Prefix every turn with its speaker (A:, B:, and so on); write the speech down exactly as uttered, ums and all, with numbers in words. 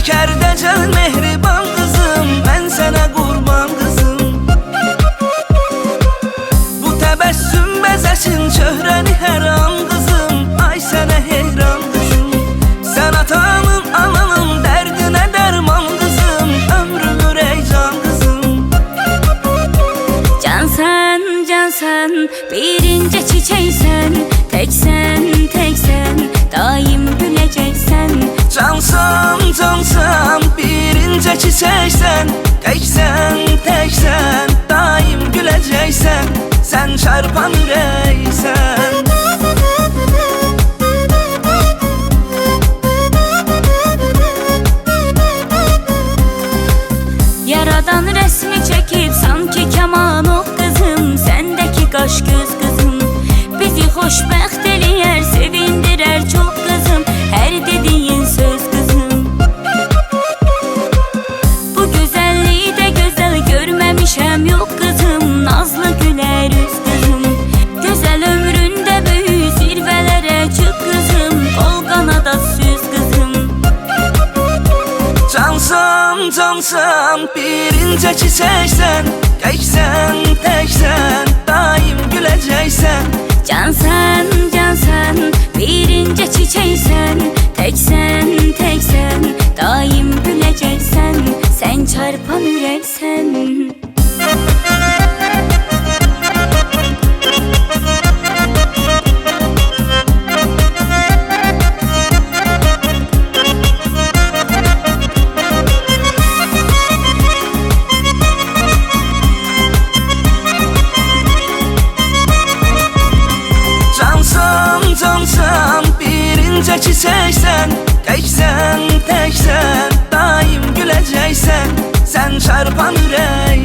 A: Şəkərdəcəl mehriban qızım, mən sənə qurban qızım. Bu təbəssüm bəzəsin çöhrəni hər an qızım, ay sənə heyran qızım. Sən atanın, ananın dərdinə dərman qızım, ömrümür ey can qızım.
B: Cansan, cansan, birinci çiçeksen, teksen, teksen, daim güleceksen.
A: Cansan, cansan, birinci çiçeksen, teksen, teksen, daim güleceksen. Sen çarpan ürəksən.
B: Yaradan resmi çekip sanki keman ok kızım, sendeki kaş göz kızım bizi hoşbəxt eləyər, sevindirər çok kızım, her dediğin söz kızım. Bu güzelliği de güzel görmemişem yok kızım, nazlı güler üz kızım. Güzel ömründe büyü zirvelere çık kızım, kol kanada süz kızım.
A: Cansan, cansan, birinci çiçeksen, teksen, teksen, daim güleceksen.
B: Cansan, cansan, birinci çiçeksen, teksen, teksen, daim güleceksen. Sen çarpan yüreksen.
A: Cansan, birinci çiçeksen, teksen, teksen, daim güleceksen. Sen çarpan ürək